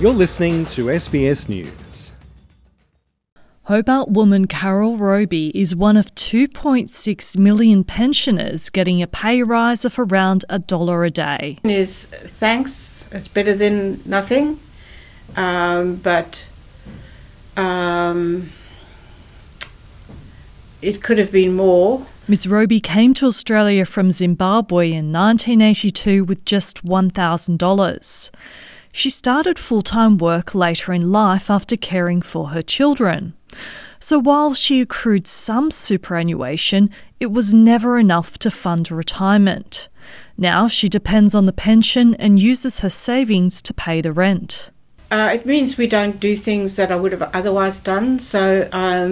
You're listening to SBS News. Hobart woman Carol Roby is one of 2.6 million pensioners getting a pay rise of around $1 a day. Thanks, it's better than nothing, but it could have been more. Ms Roby came to Australia from Zimbabwe in 1982 with just $1,000. She started full-time work later in life after caring for her children. So while she accrued some superannuation, it was never enough to fund retirement. Now she depends on the pension and uses her savings to pay the rent. It means we don't do things that I would have otherwise done. So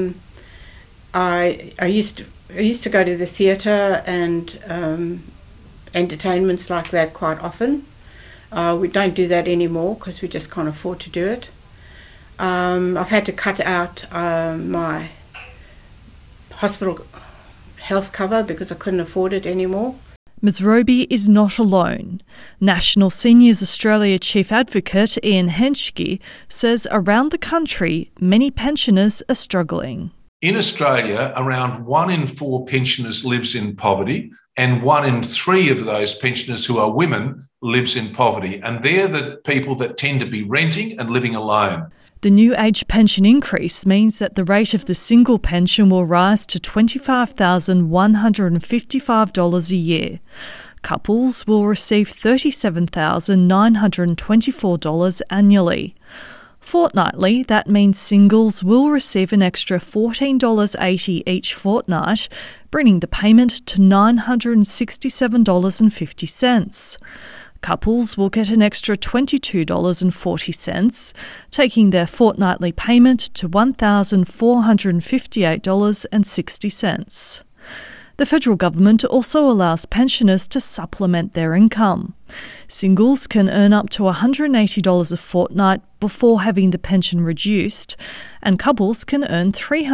I used to go to the theatre and entertainments like that quite often. We don't do that anymore because we just can't afford to do it. I've had to cut out my hospital health cover because I couldn't afford it anymore. Ms Roby is not alone. National Seniors Australia Chief Advocate Ian Henschke says around the country many pensioners are struggling. In Australia, around 1 in 4 pensioners lives in poverty, and 1 in 3 of those pensioners who are women lives in poverty. And they're the people that tend to be renting and living alone. The new age pension increase means that the rate of the single pension will rise to $25,155 a year. Couples will receive $37,924 annually. Fortnightly, that means singles will receive an extra $14.80 each fortnight, bringing the payment to $967.50. Couples will get an extra $22.40, taking their fortnightly payment to $1,458.60. The federal government also allows pensioners to supplement their income. Singles can earn up to $180 a fortnight before having the pension reduced, and couples can earn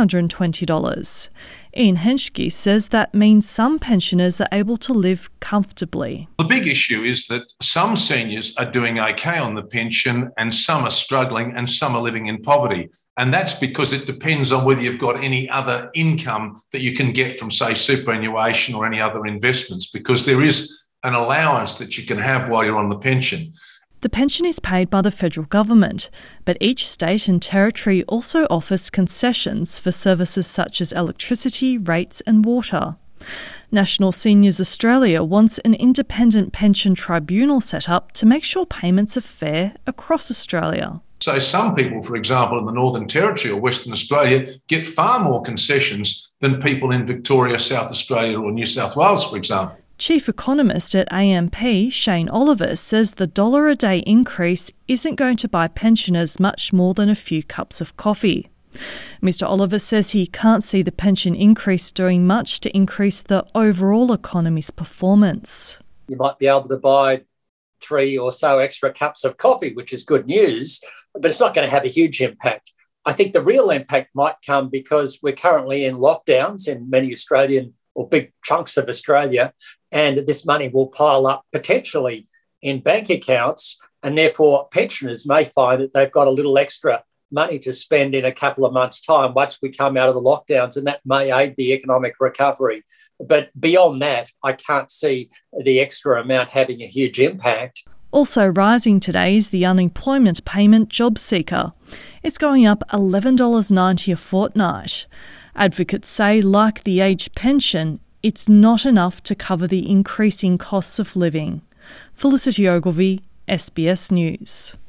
$320. Ian Henschke says that means some pensioners are able to live comfortably. The big issue is that some seniors are doing okay on the pension and some are struggling and some are living in poverty. And that's because it depends on whether you've got any other income that you can get from, say, superannuation or any other investments, because there is an allowance that you can have while you're on the pension. The pension is paid by the federal government, but each state and territory also offers concessions for services such as electricity, rates and water. National Seniors Australia wants an independent pension tribunal set up to make sure payments are fair across Australia. So some people, for example, in the Northern Territory or Western Australia get far more concessions than people in Victoria, South Australia or New South Wales, for example. Chief Economist at AMP, Shane Oliver, says the $1 a day increase isn't going to buy pensioners much more than a few cups of coffee. Mr Oliver says he can't see the pension increase doing much to increase the overall economy's performance. You might be able to buy 3 or so extra cups of coffee, which is good news, but it's not going to have a huge impact. I think the real impact might come because we're currently in lockdowns in many Australian or big chunks of Australia, and this money will pile up potentially in bank accounts, and therefore pensioners may find that they've got a little extra money to spend in a couple of months' time once we come out of the lockdowns, and that may aid the economic recovery. But beyond that, I can't see the extra amount having a huge impact. Also rising today is the unemployment payment job seeker. It's going up $11.90 a fortnight. Advocates say, like the age pension, it's not enough to cover the increasing costs of living. Felicity Ogilvie, SBS News.